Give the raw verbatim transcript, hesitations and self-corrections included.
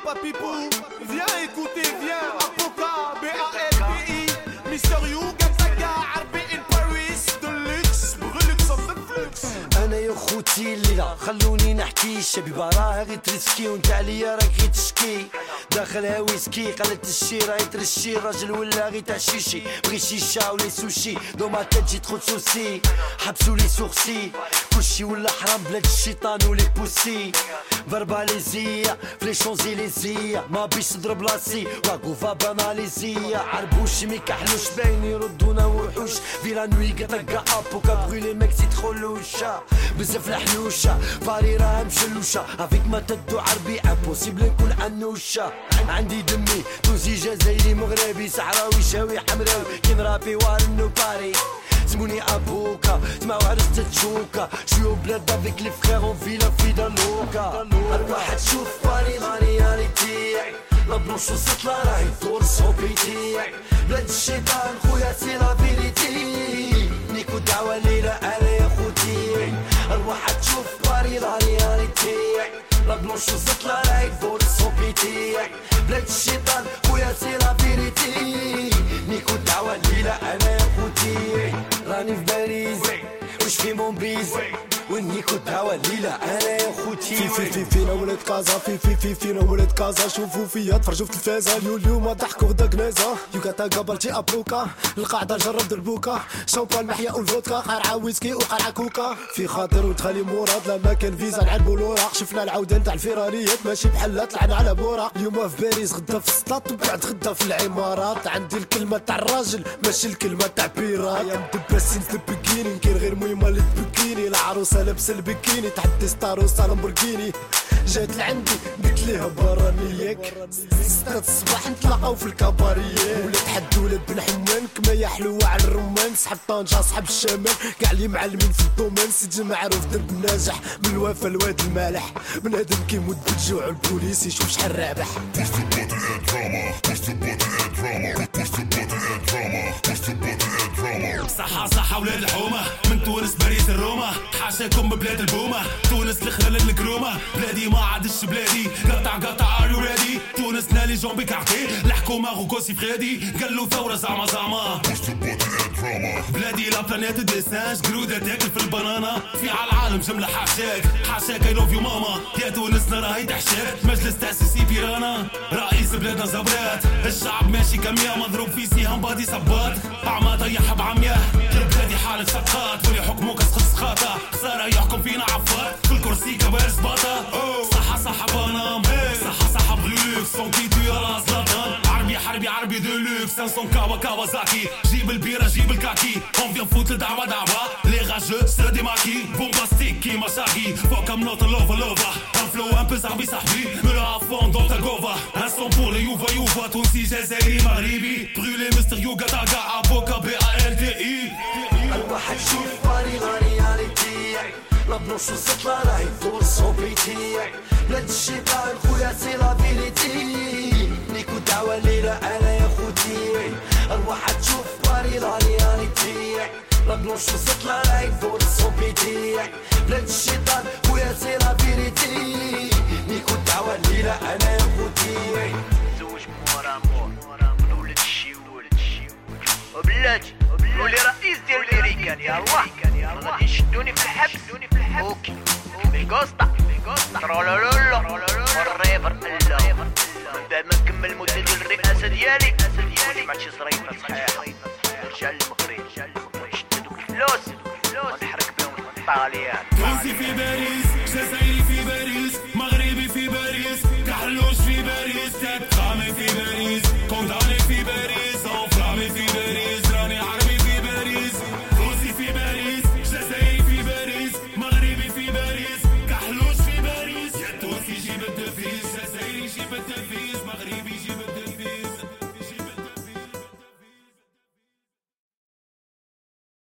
papipou, viens écouter, viens, Apoca, B A L D I, Mister You, Gatsaga, Arbi in Paris, Deluxe, Brulux of the Flux. انا يا خوتي الليله خلوني نحكي، الشبيبه راها غي ترسكي وانت عليا راك غي تشكي، داخلها ويسكي قالت الشي راهي ترشي، راجل ولا غي تاع شيشي، بغي شيشه ولي سوشي، دو ما تجي تخد سوسي، حبسوا لي سورسي، كلشي ولا حرام بلاد الشيطان ولي بوسي، فيرباليزيا فلي شونزيليزيا، ما بيش تضرب لاسي، واقوفا باناليزيا، عربوش ميكحلوش باين يردونا وحوش، في لا نوي قطقا ابوكا بغيلي ماكسي تخلوشا، بزاف الحلوشة باري راها مشلوشة، افيك ما تدو عربي امبوسيبل نكون عنوشة، عندي دمي توزي جزائري مغربي صحراوي شاوي حمراوي، كي نرابي وارنو باري سموني ابوكا، سمعو عرست تشوكا، شويو بلاد افيك لي فخير اون فيلا فيدا لوكا، الواحد شوف باري لا رياليتي، لا بلونش وسط لا راهي دور صوبيتي، بلاد الشيطان خويا سي لا فيريتي، نيكو دعوة ليلة انا يا خوتي، الواحد شوف باري لا رياليتي، لا بلونش وسط لا راهي دور صوبيتي، بلاد الشيطان خويا سي لا فيريتي، نيكو دعوة ليلة انا يا خوتي، راني في باريس وش في مونبيز، ونيكو دعوة ليلة انا يا خوتي، في في في فينا ولاد كازا، في في في فينا ولاد كازا، شوفوا فيا تفرجوا في التلفازة، اليوم اليوم ضحكوا غدا كنازة، يوكاتا قبلتي ابوكا، القاعدة جرب دربوكا، شامبان محيا والفودكا، قرعة ويسكي وقرعة كوكا، في خاطر وتخلي مراد لما كان فيزا نعربوا الوراق، شفنا العودان تاع الفيراريات ماشي بحالات لعنا على بوراق، اليوم في باريس غدا في السطات وبعد غدا في العمارات، عندي الكلمة تاع الراجل ماشي الكلمة تاع بيرات، يا مدبسين تبكيني كاين غير مهمة اللي تبكيني، العروسة لابسة البكيني تحدي ستاروسا لامبورغيني، جات لعندي قلت ليها برانياك، ستة الصباح نتلاقاو في الكاباريات، ولاد حد ولاد بن حمان كما يا حلوة على الرمان، صحاب طنجة صحاب الشمال كاع اللي معلمين في الدومين، سيدي معروف درب ناجح من الوفا الواد المالح، بنادم كيموت بالجوع البوليس يشوف شحال رابح. صحة صحة ولاد الحومة من تونس باريس الروما، حاشاكم ببلاد البومة، تونس الخلل الكرومة، بلادي ما عادش بلادي، قطع قطع ار يو ريدي، تونس نالي جونبي كارتي، الحكومة غوكوسي فريدي، قالوا ثورة زعما زعما، بلادي لا بلانيت دي سانج، قرودة تاكل في البنانا، في على العالم جملة حاشاك، حاشاك اي لوف يو ماما، يا تونسنا راهي تحشاك، مجلس تأسيسي بيرانا، رئيس بلادنا زبرات، الشعب ماشي كمية مضروب في سيهم بادي صبات، أعمى طيح بعمياه، يا بلادي حالة سقاط، ولي حكموك اسقط سخاطة، خسارة يحكم فينا عفات، في الكرسي كبار سباطة، صحة صحة بانام، صحة صحة بلوكس، صون كيتو يا زلطان، عربي حربي عربي دولوكس، سانسون كاوا كاوازاكي، جيب البيرة جيب الكاكي، اون فيان فوت الدعوة دعوة، لي غاجو سر دي ماكي، بومباستيك كيما شاكي، فوق منوط لوفا لوفا، ان فلو ان بو صاحبي صاحبي، ملا فون دون تاكوفا، ان سون بور لي يوفا يوفا، تونسي جزائري مغربي، برولي مستر يوغا تاكا ابوكا بي ا ال دي اي، الواحد شوف باري لا رياليتي، لا بلونش وسط لا راهي دور صوبيتي، بلاد الشيطان خويا سي لا فيريتي، نيكو دعوة ليلة انا يا خوتي، الواحد شوف باري لا رياليتي، لا بلونش وسط لا راهي دور صوبيتي، بلاد الشيطان خويا سي لا فيريتي، نيكو دعوة ليلة انا يا خوتي، نتزوج بمورا مور ونولد الشيول، وبلاتي ولي رئيس ديال الامريكان، يلا غادي يشدوني في الحبس، اوكي ميغوستا ترولولولو والريفر لا من بعد ما نكمل المدة ديال الرئاسة ديالي ولي ماشي صريفة صحيحة.